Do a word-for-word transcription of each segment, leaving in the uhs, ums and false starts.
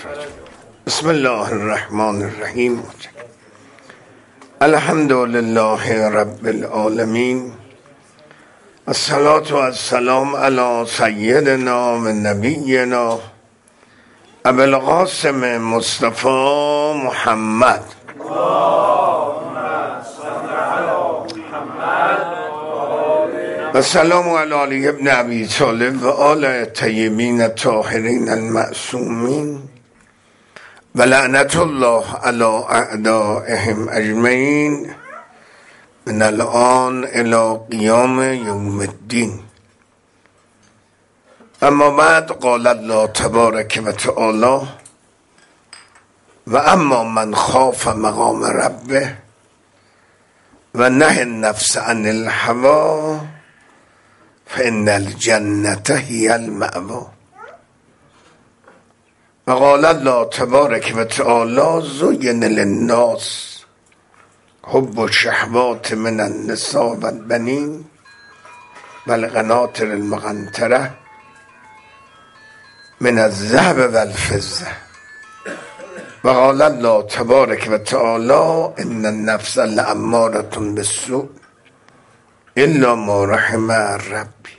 الرجیم. بسم الله الرحمن الرحیم. الحمد لله رب العالمین، الصلاة و السلام علی سیدنا و نبینا ابی القاسم مصطفی محمد. و سلام علی علی ابن ابی طالب و آل طیبین الطاهرین المعصومین و لعنت الله علی اعدائهم اجمعین من الان الی قیام یوم الدین. اما بعد، قال الله تبارک و تعالی: و اما من خاف مقام ربه و نهی النفس عن الهوی فإن الجنة هی المأوی. و قال الله تبارک و تعالی: زین للناس حب الشهوات من النساء والبنین والقناطر المقنطرة من الذهب والفضة. و قال الله تبارک و تعالی: ان النفس لامارة بالسوء الا ما رحم ربی.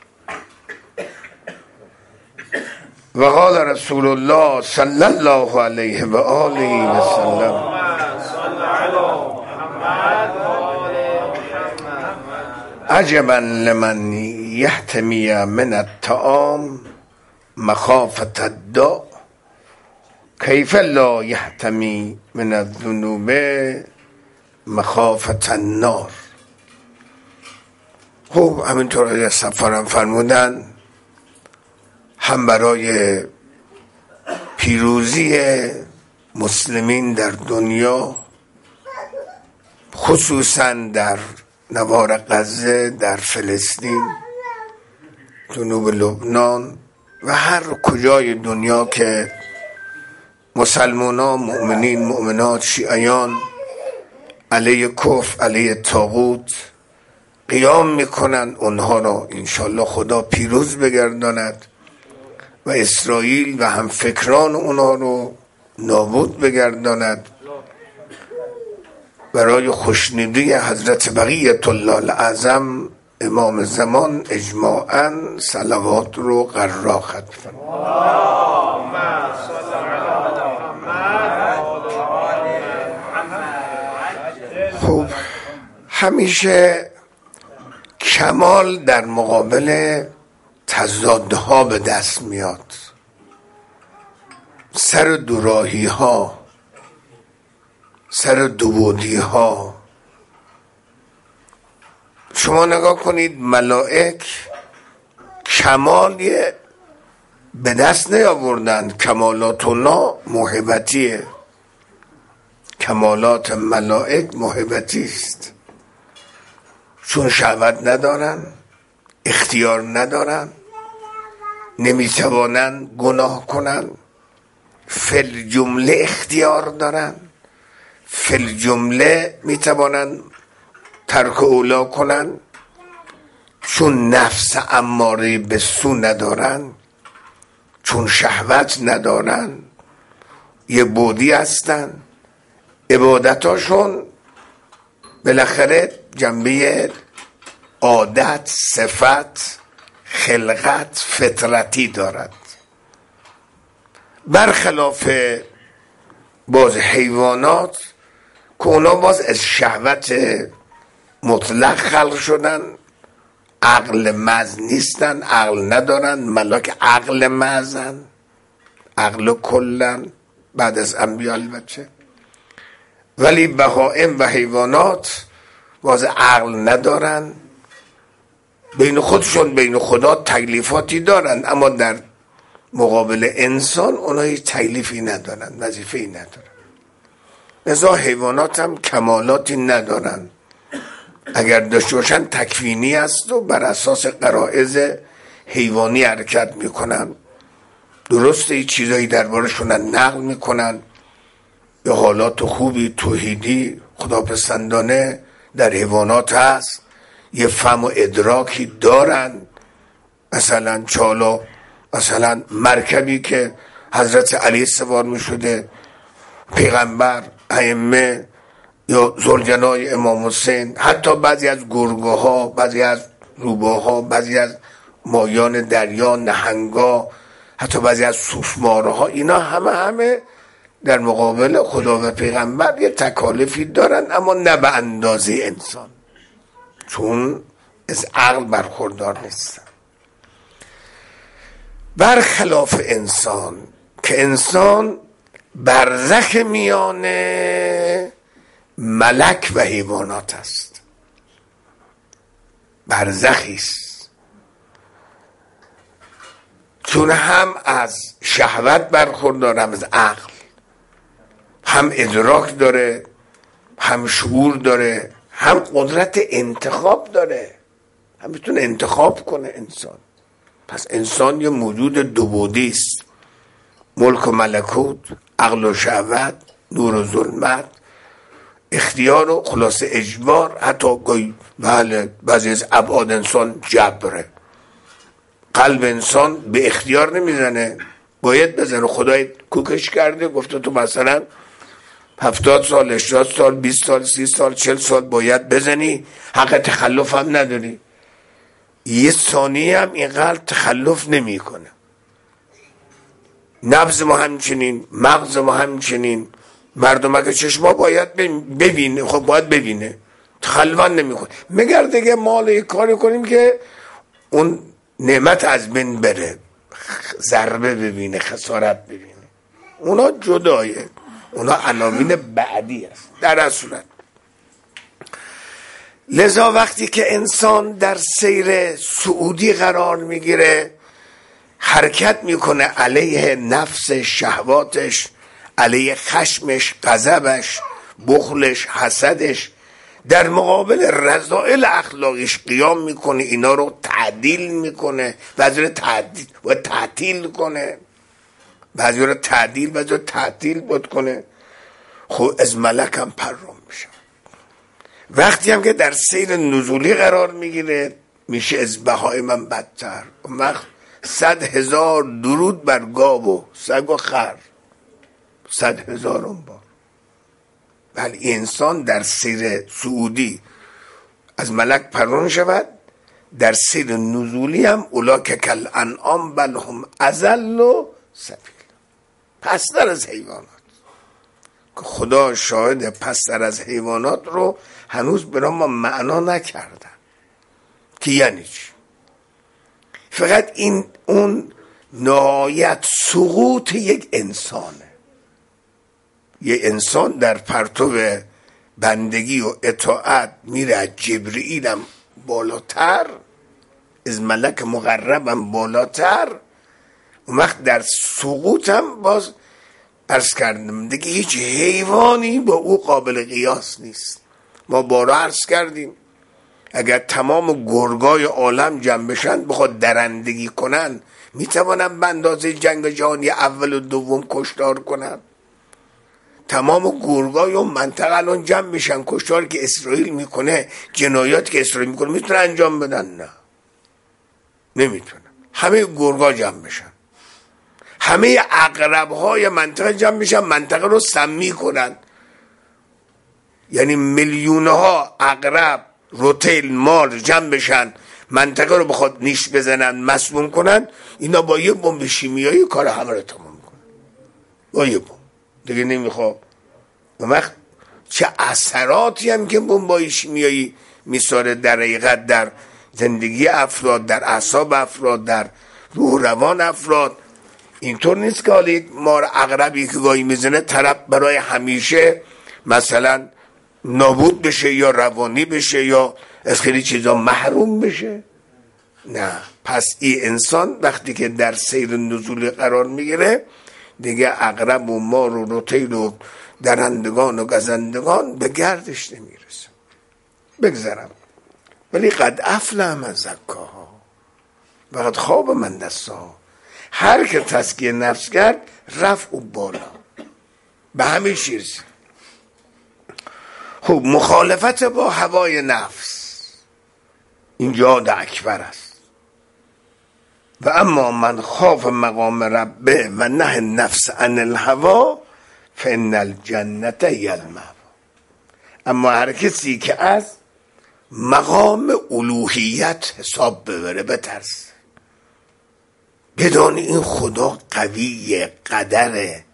و قال رسول الله صلی الله علیه و آله و سلم: عجبا لمن یحتمی من الطعام مخافة الداء کیف لا یحتمی من الذنوب مخافة النار. خب همینطور از سفرم فرمودن هم برای پیروزی مسلمین در دنیا، خصوصا در نوار غزه، در فلسطین، جنوب لبنان و هر کجای دنیا که مسلمانان، مؤمنین، مؤمنات، شیعیان علیه کفر، علیه طاغوت قیام میکنن، اونها را انشالله خدا پیروز بگرداند و اسرائیل و هم فکران اونها رو نابود بگرداند. برای خوشنودی حضرت بقیت الله الاعظم امام زمان اجماعاً صلوات رو قرار ختم فرمایید. خب همیشه کمال در مقابل تضادها به دست میاد، سر دوراهی ها، سر دوبودی ها. شما نگاه کنید، ملائک کمالی به دست نیاوردن. کمالات الله محبتیه، کمالات ملائک محبتی است، چون شهوت ندارن، اختیار ندارن، نمیتوانن گناه کنن، فل جمله اختیار دارن، فل جمله میتوانن ترک اولا کنن، چون نفس اماره به سو ندارن، چون شهوت ندارن، یه بودی هستن. عبادتاشون بالاخره جنبه عادت، صفت، خلقت، فطرتی دارد، برخلاف باز حیوانات که اونا باز از شهوت مطلق خلق شدن، عقل محض نیستن، عقل ندارن. ملاک عقل محضن، عقل کلن بعد از انبیاء البته. ولی بهائم و حیوانات باز عقل ندارن، بین خودشون بین خدا تکلیفاتی دارن، اما در مقابل انسان اونا هیچ تکلیفی ندارن، وظیفه‌ای ندارن. لذا حیوانات هم کمالاتی ندارن، اگر داشته باشن تکوینی است و بر اساس غرایز حیوانی حرکت میکنن. درسته چیزایی دربارشون نقل میکنن، به حالات خوبی توحیدی خداپسندانه در حیوانات هست، یه فهم و ادراکی دارن. مثلا چالا، مثلا مرکبی که حضرت علی سوار می شده، پیغمبر، ائمه یا زوجنای امام حسین، حتی بعضی از گرگه ها، بعضی از روباها، بعضی از مایان دریا، نهنگا، حتی بعضی از سوسماره ها، اینا همه همه در مقابل خدا و پیغمبر یه تکالیفی دارن، اما نه به اندازه انسان، چون از عقل برخوردار نیستن. برخلاف انسان که انسان برزخ میان ملک و حیوانات است، برزخی است، چون هم از شهوت برخوردار، هم از عقل، هم ادراک داره، هم شعور داره، هم قدرت انتخاب داره، هم میتونه انتخاب کنه انسان. پس انسان یه موجود دو بعدی است، ملک و ملکوت، عقل و شهوت، نور و ظلمت، اختیار و خلاصه اجبار، حتی گوی بله بعضی از ابعاد انسان جبره. قلب انسان به اختیار نمیزنه، باید بزنه، خدای کوکش کرده، گفته تو مثلا هفتاد سال، هشتاد سال، بیست سال، سی سال، چل سال باید بزنی، حق تخلف هم نداری. یه ثانیه هم این قلب تخلف نمی کنه. نبض ما همچنین، مغز ما همچنین، مردم اگه چشما باید ببینه، خب باید ببینه، تخلف نمی کنه. مگر دیگه مال کاری کنیم که اون نعمت از بین بره، ضربه ببینه، خسارت ببینه، اونا جدایه، اونا عناوین بعدی است در اصولت. لذا وقتی که انسان در سیر صعودی قرار میگیره، حرکت میکنه علیه نفس، شهواتش، علیه خشمش، غضبش، بخلش، حسدش، در مقابل رذائل اخلاقیش قیام میکنه، اینا رو تعدیل میکنه، بعضی رو تعدیل و تعطیل کنه، بعضی رو تعدیل بعضی رو تعطیل بود کنه. خب از ملک هم پرام میشه. وقتی هم که در سیر نزولی قرار میگیره میشه از بهایم من بدتر. اون وقت صد هزار درود بر گاو و سگ و خر، صد هزارم بار. ولی انسان در سیر صعودی از ملک پران شود، در سیر نزولی هم اولاک کل انعام بل هم اضل و سبیل، پستر از حیوانات. که خدا شاهد پستر از حیوانات رو هنوز برای ما معنا نکردن که یعنی چی. فقط این اون نهایت سقوط یک انسانه. یک انسان در پرتو بندگی و اطاعت میره از جبرئیل هم بالاتر، از ملک مقرب هم بالاتر. اون وقت در سقوط هم باز عرض کردم دیگه هیچ حیوانی با او قابل قیاس نیست. ما بارا عرض کردیم اگر تمام گرگای عالم جمع بشن بخواد درندگی کنن، میتوانن به اندازه جنگ جهانی اول و دوم کشتار کنن؟ تمام گرگای اون منطقه الان جمع میشن، کشتاری که اسرائیل میکنه، جنایاتی که اسرائیل میکنه میتونه انجام بدن؟ نه، نمیتونه. همه گرگا جمع بشن، همه عقرب‌های منطقه جمع میشن، منطقه رو سمی کنن، یعنی میلیونها عقرب، روتیل، مار جمع بشن، منطقه رو بخواد نیش بزنن، مسموم کنن، اینا با یه بمب شیمیایی کار همه رو تمام کنن، با یه بمب دیگه نمیخواد. اون وقت چه اثراتی هم که بمبای شیمیایی میساره در حقیقت در زندگی افراد، در اعصاب افراد، در روح روان افراد. اینطور نیست که حالا یک مار عقربی که گاهی میزنه طرف برای همیشه مثلا نابود بشه یا روانی بشه یا از خیلی چیزا محروم بشه. نه. پس این انسان وقتی که در سیر نزول قرار میگیره دیگه عقرب و مار و روتیل و درندگان و گزندگان به گردش نمیرسه. بگذارم ولی قد افلح من زکاها و قد خاب من دساها. هر که تزکیه نفس کرد رفع و بالا به همه چیز. خب مخالفت با هوای نفس این جهاد اکبر است. و اما من خاف مقام ربه و نه نفس عن الهوا فان الجنت هی المأوا. اما هر کسی که از مقام الوهیت حساب ببره بترسه، بدون این خدا قویه، قدره،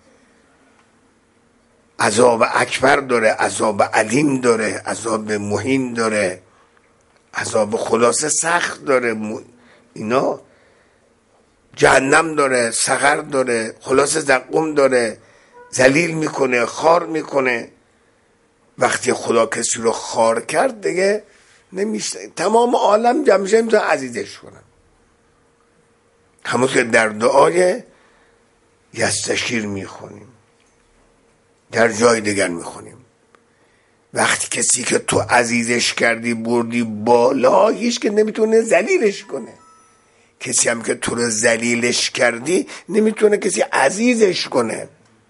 عذاب اکبر داره، عذاب علیم داره، عذاب مهین داره، عذاب خلاصه سخت داره، اینا جهنم داره، سقر داره، خلاصه زقوم داره، ذلیل میکنه، خار میکنه. وقتی خدا کسی رو خار کرد دیگه نمیشه، تمام عالم جمعشه میتونه عزیزش کنن. همون که در دعای یستشیر میخونیم، در جای دیگر میخونیم، وقتی کسی که تو عزیزش کردی بردی بالا، هیچ که نمیتونه ذلیلش کنه. کسی هم که تو رو ذلیلش کردی نمیتونه کسی عزیزش کنه.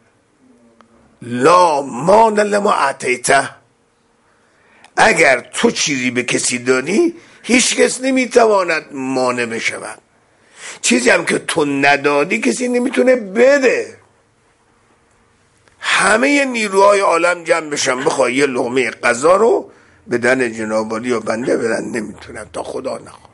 لا مان لما اعطیته، اگر تو چیزی به کسی دادی هیچ کس نمیتواند مانع بشود. چیزی هم که تو ندادی کسی نمیتونه بده. همه نیروهای عالم جمع بشن بخواه یه لقمه غذا رو بدن جناب عالی و بنده بدن، نمیتونن تا خدا نخواد.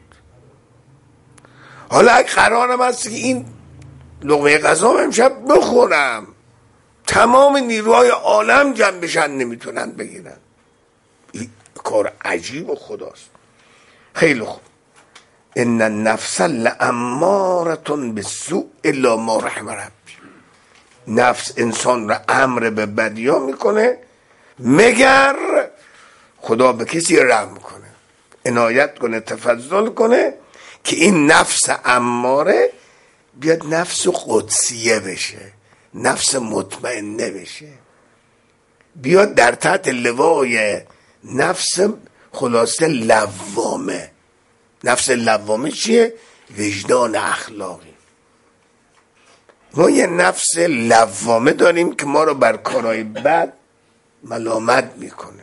حالا اگه قرارم هست که این لقمه غذا امشب بخورم، تمام نیروهای عالم جمع بشن نمیتونن بگیرن. این کار عجیب و خداست. خیلی خوب. ان النفس لاماره بالسوء الا ما رحم ربی. نفس انسان را امر به بدیا میکنه مگر خدا به کسی رحم کنه، عنایت کنه، تفضل کنه که این نفس اماره بیاد نفس قدسیه بشه، نفس مطمئنه بشه، بیاد در تحت لوای نفس خلاصه لوامه. نفس لوامه چیه؟ وجدان اخلاقی. ما یه نفس لوامه داریم که ما رو بر کارهای بد ملامت میکنه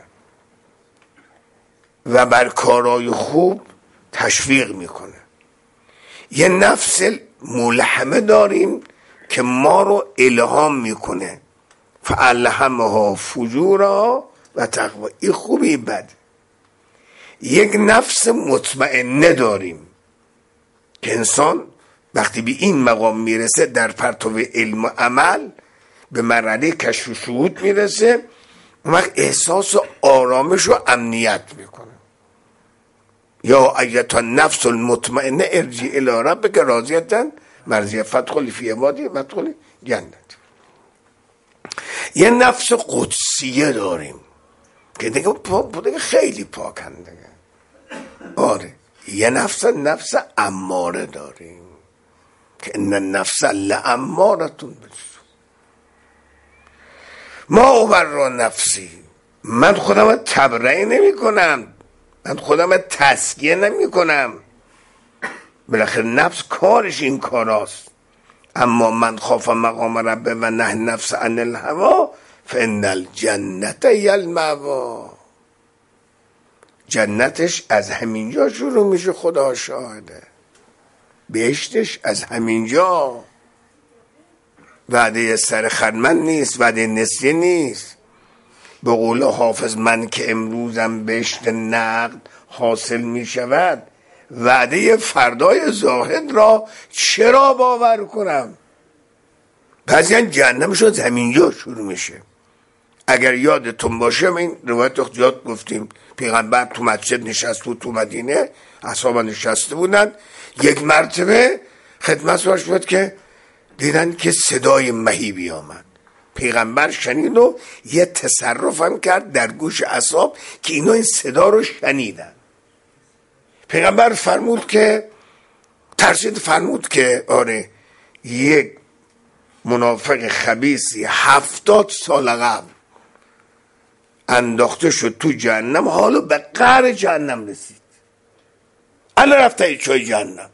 و بر کارهای خوب تشویق میکنه. یه نفس ملهمه داریم که ما رو الهام میکنه، فالهمها فجورا و تقوا. این خوبی بد. یک نفس مطمئنه داریم که انسان وقتی به این مقام میرسه در پرتو علم و عمل به مرحله کشف و شهود میرسه، اون وقت احساس آرامش و امنیت میکنه. یا ایتا نفس المطمئنه ارجع الی ربک راضیة مرضیة فادخلی فی عبادی وادخلی جنتی. یه نفس قدسیه داریم که دیگه, پا... دیگه خیلی پاکن دیگه. آره یه نفس نفس اماره داریم که ان النفس لامارة بالسوء. ما اوبر نفسی، من خودم تبرئه نمی کنم، من خودم تزکیه نمی کنم، بالاخره نفس کارش این کاراست. اما من خاف مقام ربه و نه نفس عن الهوا فان الجنت هی المأوا. جنتش از همینجا شروع میشه، خدا شاهده. بهشتش از همینجا. وعده سر خرمن نیست، وعده نسیه نیست. به قول حافظ من که امروزم بهشت نقد حاصل می شود، وعده فردای زاهد را چرا باور کنم؟ بعضی این جهنمش از همینجا شروع میشه. اگر یادتون باشه من این روایت اختیار گفتیم، پیغمبر تو مسجد نشست بود تو مدینه، اصحاب نشسته بودن، یک مرتبه خدمت باش بود که دیدن که صدای مهیبی آمد. پیغمبر شنید و یه تصرف هم کرد در گوش اصحاب که اینا این صدا رو شنیدن. پیغمبر فرمود که ترسید، فرمود که آره یک منافق خبیثی هفتاد سال قبل انداخته شد تو جهنم، حالا به قعر جهنم رسید، الان رفته ای چای جهنم.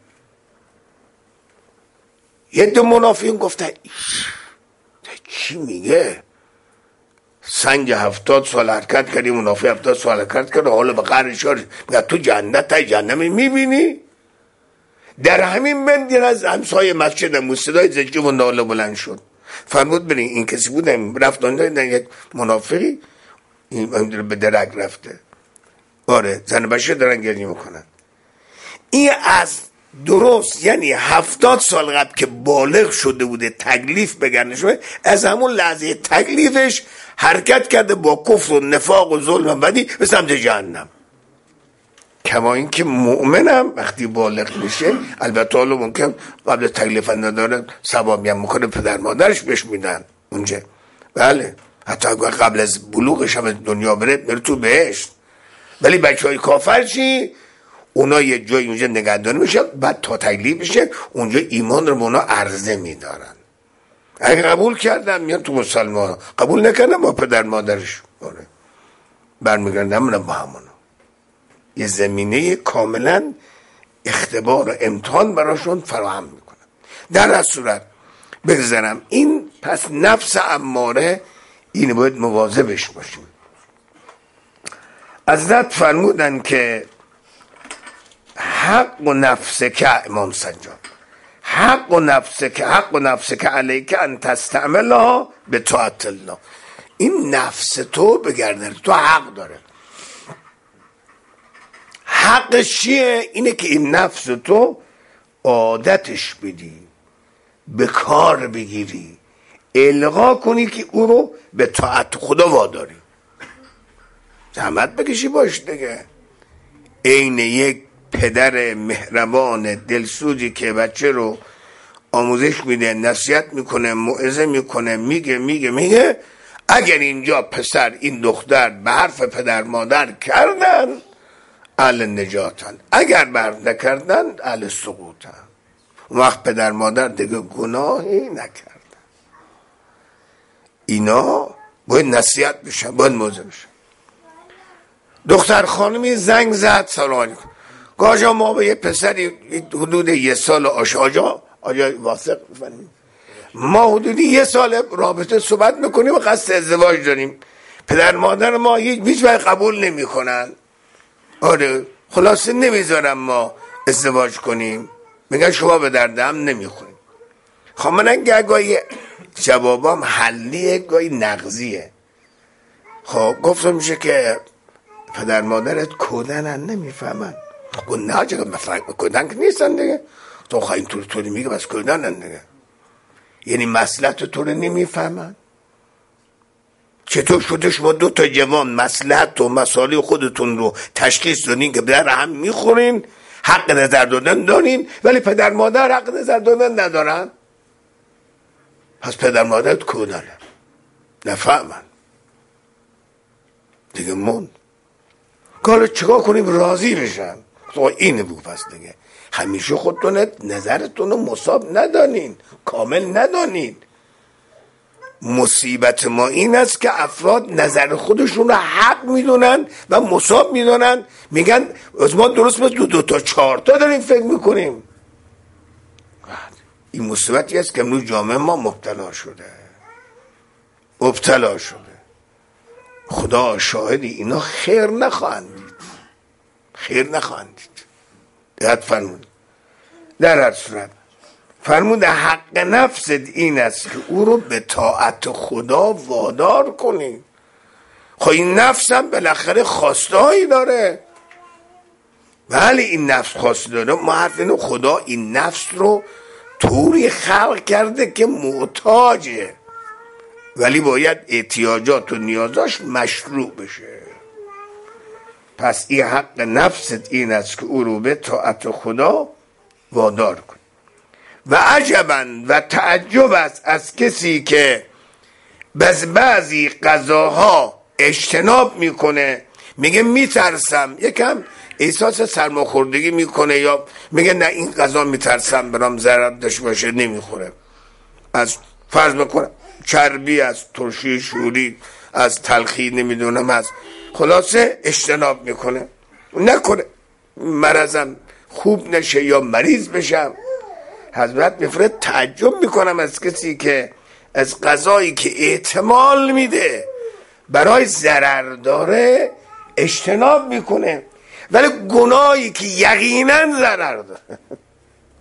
یه دو منافقین گفته چی میگه؟ سنگ هفتاد سال حرکت کردی، منافق هفتاد سال حرکت کرد، حالا به قعر شد میگه تو جنت ای جهنم میبینی؟ در همین بند از همسایه مسجد هم صدای زجه و ناله بلند شد. فرمود برین این کسی بودم رفت آنجا یک منافقی این به درک رفته. آره زن بچه دارن گریه میکنن. این از درست یعنی هفتاد سال قبل که بالغ شده بوده تکلیف بگرنه شده، از همون لحظه تکلیفش حرکت کرده با کفر و نفاق و ظلم و بدی به سمت جهنم. کما این که مؤمنم وقتی بالغ میشه البته حالا ممکن قبل تکلیف نداره ثوابی هم میکنه پدر مادرش بهش میدن اونجا، بله حتی قبل از بلوغش هم دنیا بره میره تو بهشت. ولی بچه های کافر چی؟ اونا یه جای اونجا نگهداری میشه، بعد تا تکلیف میشه اونجا ایمان رو به اونا عرضه میدارن. اگه قبول کردن میان تو مسلمان، قبول نکردن با پدر مادرش آره برمیگردن همون با همون. یه زمینه کاملا اختبار و امتحان براشون فراهم میکنن. در از صورت بگذارم این پس نفس اماره این باید مواظبش باشیم. حضرت فرمودن که حق و نفس که امام سجاد حق و نفس که حق و نفس که علیک ان تستعملها به طاعت الله. این نفس تو بگردن تو حق داره. حقش چیه؟ اینه که این نفس تو عادتش بدی، به کار بگیری، القا کنی که او رو به طاعت خدا واداری. زحمت بکشی باش دیگه. عین یک پدر مهربان دلسوزی که بچه رو آموزش میده، نصیحت میکنه، موعظه میکنه، میگه میگه میگه اگر اینجا پسر این دختر به حرف پدر مادر کردن اهل نجاتن، اگر بر نکردن اهل سقوطن. وقت پدر مادر دیگه گناهی نکردن. اینا باید نصیحت بشن، باید موعظه بشن. دختر خانمی زنگ زد سلام علیکم. آجا ما به یه پسری حدود یه سال آش آجا آجا واثق بفنیم ما حدودی یه سال رابطه صحبت میکنیم و قصد ازدواج داریم. پدر مادر ما هیچ وقت قبول نمی کنن. آره خلاصه نمیذارم ما ازدواج کنیم، میگن شما به دردم نمیخوریم. خب من گاهی جوابام حلیه گاهی نقضیه. خب گفتم میشه که پدر مادرت کودنن نمیفهمن. خب نه چه مفرق کودن که نیستن دیگه. تو خواهی اینطور طوری میگه بس کودنن دیگه. یعنی مصلحت تو رو نمیفهمن. چطور شده شما دو تا جوان مصلحت و مصالح خودتون رو تشخیص دادین که در هم میخورین، حق نظر دادن دارین، ولی پدر مادر حق نظر دادن ندارن؟ پس پدر مادرت کودنن نفهمن دیگه. من کالا چیکار کنیم راضی بشن؟ تو اینه بگو پس دیگه. همیشه خودتون نظرتون رو مصاب ندانین، کامل ندانین. مصیبت ما این است که افراد نظر خودشون رو حق میدونن و مصاب میدونن، میگن از ما درست مثل دو, دو تا چهار تا داریم فکر میکنیم. این مصیبتی است که امروز جامعه ما مبتلا شده مبتلا شده. خدا شاهدی اینا خیر نخواهند دید، خیر نخواهند دید. دقت فرمود. در هر صورت فرمود حق نفست این است که او رو به طاعت خدا وادار کنی. خب این نفس هم بالاخره خواستهایی داره. ولی این نفس خواسته داره، ما حرف اینو خدا این نفس رو طوری خلق کرده که محتاجه، ولی باید احتیاجات و نیازاش مشروع بشه. پس این حق نفست این است که او رو به طاعت خدا وادار کن. و عجبا و تعجب است از کسی که از بعضی غذاها اجتناب میکنه، میگه میترسم، یکم احساس سرماخوردگی میکنه یا میگه نه این غذا میترسم برام ضرر داشته باشه نمیخوره. از فرض بکنم چربی، از ترشی شوری، از تلخی، نمیدونم از خلاصه اجتناب میکنه. نکنه مرضم خوب نشه یا مریض بشم. حضرت میفرد تعجب میکنم از کسی که از غذایی که احتمال میده برای ضرر داره اجتناب میکنه، ولی گناهی که یقینا ضرر داره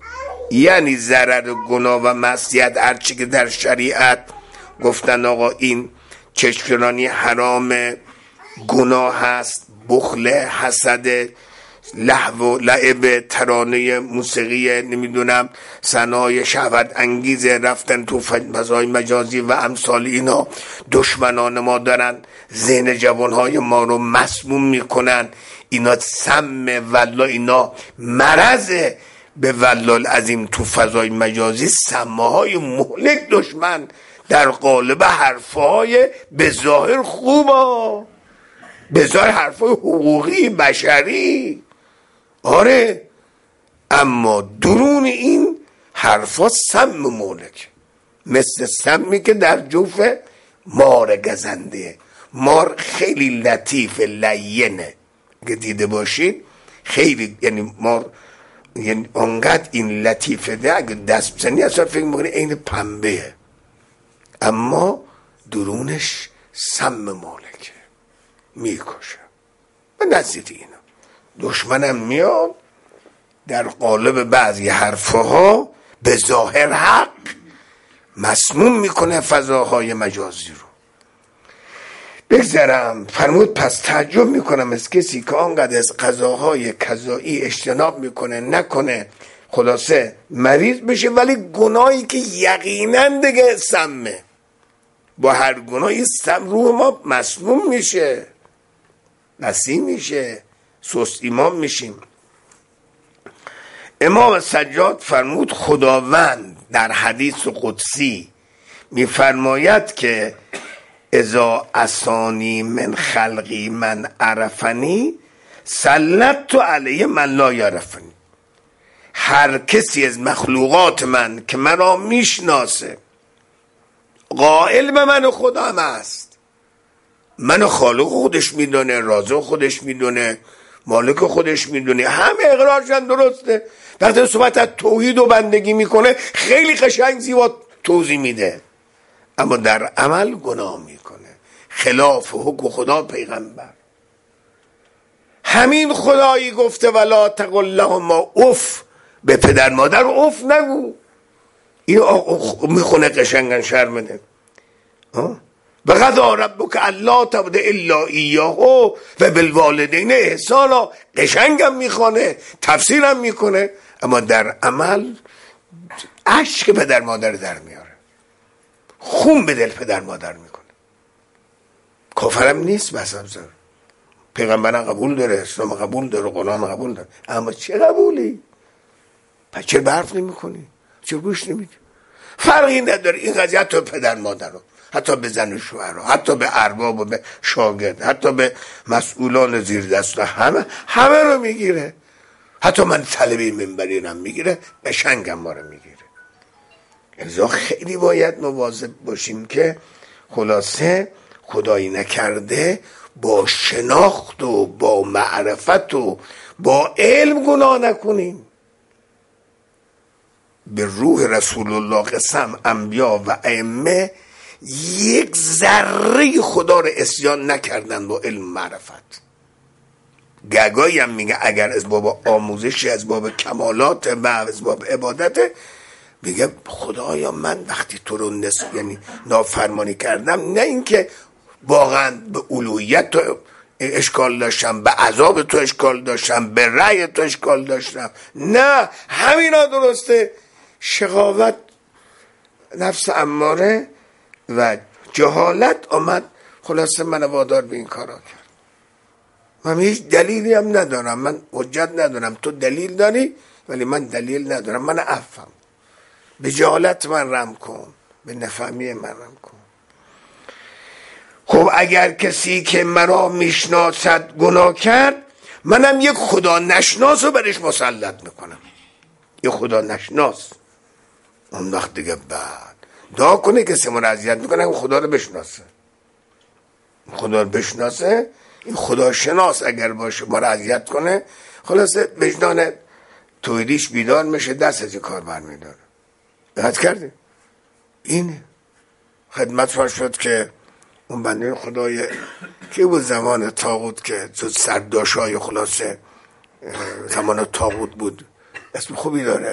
یعنی ضرر گناه و معصیت هرچی که در شریعت گفتن آقا این چشمرانی حرام گناه هست، بخل، حسد، لهو و لعب، ترانه موسیقی، نمیدونم صنایع شهوت انگیزه، رفتن تو فضای مجازی و امثال اینا، دشمنان ما دارن ذهن جوانهای ما رو مسموم میکنن. اینا سم والله، اینا مرضه به والله العظیم. تو فضای مجازی سمهای مهلک دشمن در قالب حرفهای به ظاهر خوبا، به ظاهر حرفهای حقوقی بشری، آره، اما درون این حرفا سم مهلک، مثل سمی که در جوف مار گزنده. مار خیلی لطیف لینه که دیده باشید، خیلی، یعنی مار یعنی انقدر این لطیفه ده، اگه دست بزنی اصلا فکر میکنی این پنبه، اما درونش سم مالکه، میکشه. و نزدیک اینا دشمنم میاد در قالب بعضی حرفها به ظاهر حق مسموم میکنه فضاهای مجازی رو. بگذارم فرمود پس تعجب میکنم از کسی که آنقدر از قضاهای قضایی اجتناب میکنه، نکنه، خلاصه مریض بشه، ولی گناهی که یقینا دیگه سمه، با هر گناهی سم روح ما مسموم میشه، نسیم میشه، سست ایمان میشیم. امام سجاد فرمود خداوند در حدیث قدسی میفرماید که اذا اسانی من خلقی من عرفنی سلطت علیه من لا یعرفنی. هر کسی از مخلوقات من که مرا میشناسه، قائل به من خدا هم است، منو خالق خودش میدونه، رازق خودش میدونه، مالک خودش میدونه، همه اقرارشن درسته. وقتی صحبت از توحید و بندگی میکنه خیلی قشنگ زیبا توضیح میده، اما در عمل گناه میکنه، خلاف حکم خدا پیغمبر. همین خدایی گفته ولا تقل لهما اف، به پدر مادر اف نگو. این میخونه قشنگن شرمنده. و قضا ربک الا تعبد الا ایاه و بالوالدین احسانا، قشنگم میخونه، تفسیرم میکنه، اما در عمل اشک پدر مادر در میاره، خون به دل پدر مادر میکنه. کافرم نیست، بس ابزار پیغمبران قبول داره، اسلام قبول داره، قرآن قبول داره، اما چه قبولی؟ پس چرا برف نمی کنی؟ چرا گوش نمیدی؟ فرقی نداره. این قضیه حتی پدر مادر رو، حتی به زن و شوهر رو، حتی به ارباب و به شاگرد، حتی به مسئولان زیر دست، همه همه رو میگیره. حتی من طلبه منبری رو میگیره، قشنگم ما رو میگیره. ازا خیلی باید مواظب باشیم که خلاصه خدایی نکرده با شناخت و با معرفت و با علم گناه نکنیم. به روح رسول الله قسم، انبیا و ائمه یک ذره خدا رو عصیان نکردن با علم معرفت. گگایی هم میگه اگر از باب آموزش، از باب کمالات و از باب عبادت، میگه خدایا من وقتی تو رو نس... یعنی نافرمانی کردم، نه اینکه واقعا به الوهیت تو اشکال داشتم، به عذاب تو اشکال داشتم، به رأی تو اشکال داشتم، نه، همینا درسته. شقاوت، نفس اماره و جهالت آمد، خلاصه من وادار به این کارا کرد. من هیچ دلیلی هم ندارم، من حجت ندارم، تو دلیل داری ولی من دلیل ندارم، من عفوم، به جهالت من رحم کن، به نفهمی من رحم کن. خب اگر کسی که مرا میشناسد گناه کرد، منم یک خدا نشناس رو برش مسلط میکنم، یک خدا نشناس. اون وقت دیگه بعد دعا کنه کسی ما رو اذیت میکنه، اون خدا رو بشناسه، خدا رو بشناسه. این خدا شناس اگر باشه ما رو اذیت کنه، خلاصه وجدان توحیدیش بیدار میشه، دست از این کار برمیداره. دقت کردی؟ این خدمت فرش شد که اون بنده خدای که بود زمان طاغوت، که سرداشای خلاصه زمان طاغوت بود، اسم خوبی داره،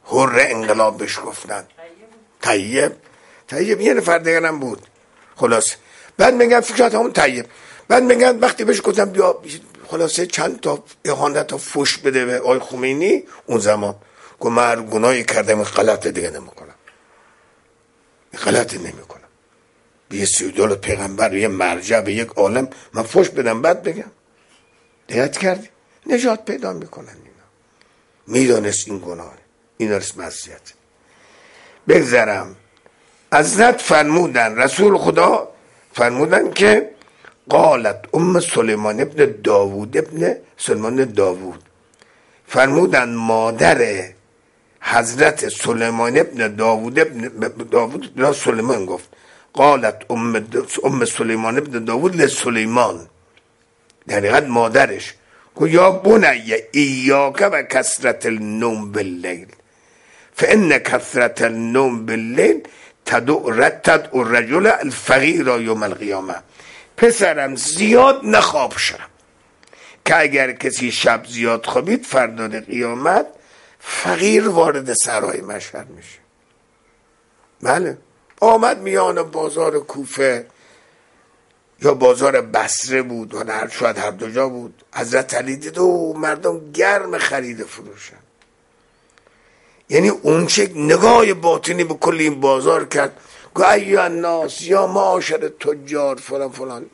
حر انقلاب بهش گفتن. طیب طیب یه نفر دیگر هم بود. خلاص بعد میگن فکرات همون طیب. بعد میگن وقتی بهش گفتم بیا خلاصه چند تا اهانت تا فوش بده به آقای خمینی، اون زمان گفت من هر گناهی کردم غلط دیگه نمیکنم، غلطی نمیکنم. به یه سیدال پیغمبر، به یه مرجع، به یک عالم من فوش بدم بعد بگم؟ دقت کردی؟ نجات پیدا میکنن اینا. میدانست این گناه، این است معصیت. بگذرم. حضرت فرمودن، رسول خدا فرمودن که قالت ام سلیمان ابن داوود ابن سلیمان داوود، فرمودن مادر حضرت سلیمان ابن داوود ابن داوود لا سلیمان گفت قالت ام ام سلیمان ابن داوود لسلیمان، در حقیقت مادرش گفت یا بنی ایاک و کثرت النوم باللیل فان کثرت النوم باللیل تدعو رتد الرجل الفقیر یوم القیامه. پسرم زیاد نخواب شب، که اگر کسی شب زیاد خوابید فردا قیامت فقیر وارد سرای مشهد میشه. بله آمد میان بازار کوفه یا بازار بصره بود، هر شاید هر دو جا بود. حضرت علی دید و مردم گرم خرید فروشن، یعنی اون چه نگاه باطنی به کل این بازار کرد. گو ایها الناس یا معاشر تجار فلان فلان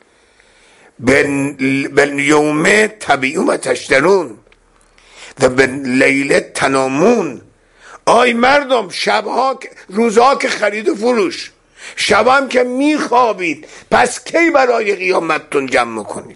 بل یوم تبیعون و تشترون و بل لیل تنامون. آی مردم شبها روزها که خرید و فروش، شب هم که میخوابید، پس کی برای قیامتتون جمع میکنید؟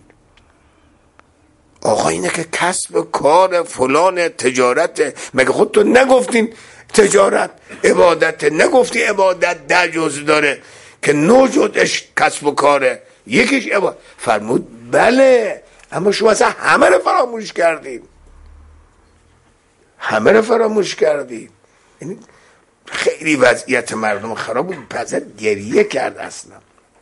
آقا اینه که کسب کار فلان تجارت، مگه خودتون نگفتین تجارت عبادت؟ نگفتی عبادت ده جز داره که نو جزش کسب و کاره، یکیش عبادت. فرمود بله، اما شما اصلا همه رو فراموش کردیم، همه رو فراموش کردیم. یعنی خیلی وضعیت مردم خراب بود. پس گریه کرد اصلا.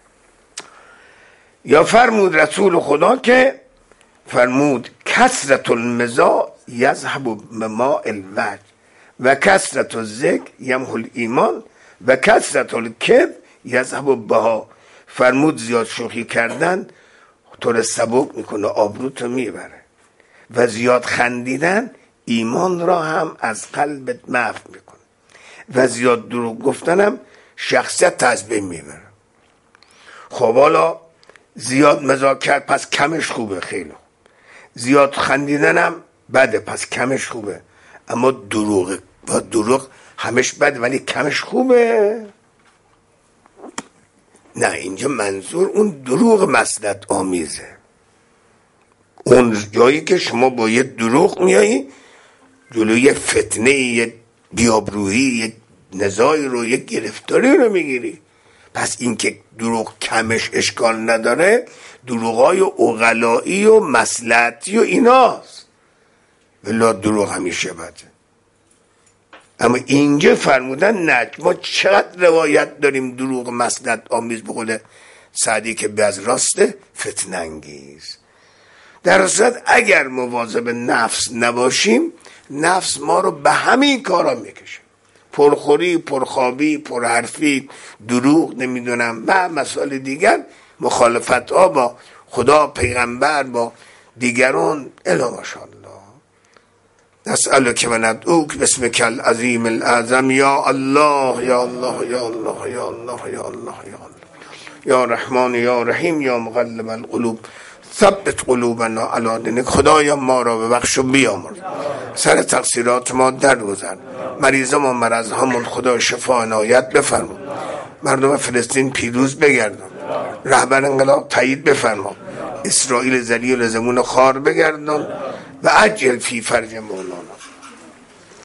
یا فرمود رسول خدا که فرمود کثرت المزاح یذهب بماء الوجه و کثرت الذکر یمحو الایمان و کثرت الکذب یذهب بها. فرمود زیاد شوخی کردن تو رو سبک میکنه، آبروتو میبره، و زیاد خندیدن ایمان را هم از قلبت محو میکنه، و زیاد دروغ گفتنم شخصیت از بین میبره. خب حالا زیاد مزاح کرد پس کمش خوبه، خیلی خوب. زیاد خندیدنم بده پس کمش خوبه. اما دروغ با دروغ همش بده ولی کمش خوبه؟ نه، اینجا منظور اون دروغ مصلحت آمیزه، اون جایی که شما با یه دروغ میایی جلوی فتنه، یه بیابرویی، یه نزاعی رو، یه گرفتاری رو میگیری. پس این که دروغ کمش اشکال نداره، دروغای عقلایی و مصلحتی و ایناست، ولی دروغ همیشه بده. اما اینجا فرمودن نه، ما چقدر روایت داریم دروغ مصلحت آمیز، بقول سعدی که به از راسته فتنه انگیز. در صورت اگر مواظب نفس نباشیم، نفس ما رو به همین کارا میکشه، پرخوری، پرخوابی، پرحرفی، دروغ، نمیدونم و مسائل دیگر، مخالفت ها با خدا، پیغمبر، با دیگران. الا ماشاءالله. نسألک و ندعوک باسمک العظیم الاعظم یا الله یا الله یا الله یا الله یا الله یا الله یا رحمان یا رحیم یا مقلب القلوب ثبت قلوبنا علی دینک. خدایا ما را ببخش و بیامرز، سر تقصیرات ما درگذر، مریضان و مرض همون خدا شفا عنایت بفرما، مردم فلسطین پیروز بگردان، رهبر انقلاب تایید بفرما، اسرائیل ذلیل زمون خار بگردان و عجل فی فرج مولانا.